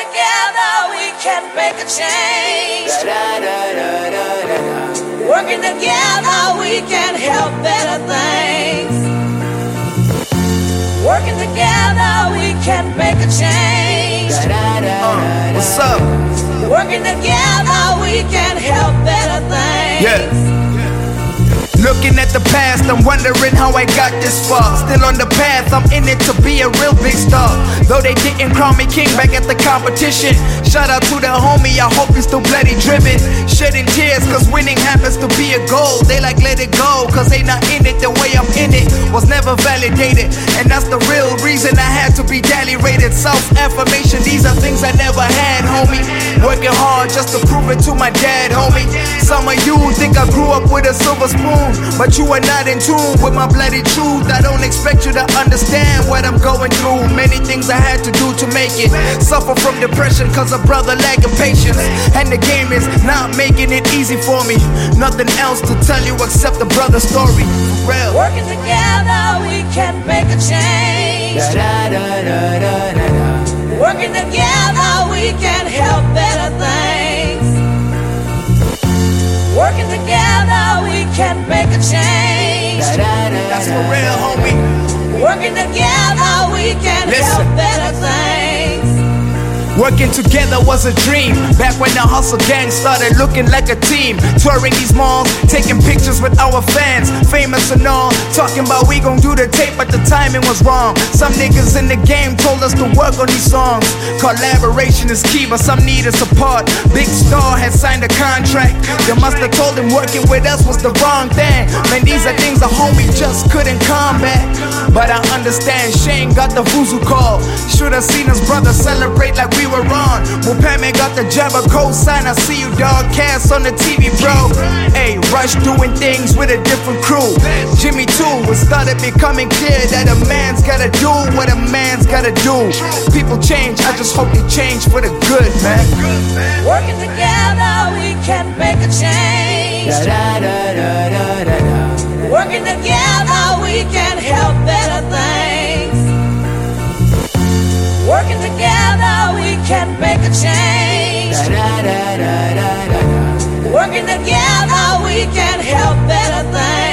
together we can make a change. Working together we can help better things. Working together we can make a change. What's up? Working together we can help better things. Yeah. Looking at the past, I'm wondering how I got this far. Still on the path, I'm in it to be a real big star. Though they didn't crown me king back at the competition. Shout out to the homie, I hope you're still bloody driven. Shedding tears cause winning happens to be a goal. They like let it go cause they not in it the way I'm in it. Was never validated, and that's the real reason I had to be daily rated. Self-affirmation, these are things I never had, homie. Working hard just to prove it to my dad, homie. Some of you think I grew up with a silver spoon, but you are not in tune with my bloody truth. I don't expect you to understand what I'm going through. Many things I had to do to make it. Suffer from depression cause a brother lacking patience, and the game is not making it easy for me. Nothing else to tell you except the brother story. For real. Working together we can make a change. Working together we can help better things. Working together we can make a change. That's for real, homie. Working together we can help better things. Working together was a dream. Back when the hustle gang started looking like a team. Touring these malls, taking pictures with our fans, famous and all. Talking about we gon' do the tape, but the timing was wrong. Some niggas in the game told us to work on these songs. Collaboration is key, but some needed support. Big Star had signed a contract. They must have told him working with us was the wrong thing. Man, these are things a homie just couldn't combat. But I understand Shane got the Vuzu call. Should've seen his brother celebrate like we were on. Mupame got the Jabba co-sign. I see you, dog. Cast on the TV, bro. Hey, Rush doing things with a different crew. Jimmy too. It started becoming clear that a man's gotta do what a man's gotta do. People change, I just hope they change for the good, man. Working together we can make a change. Working together we can help better things. Working together we can make a change. Working together we can help better things.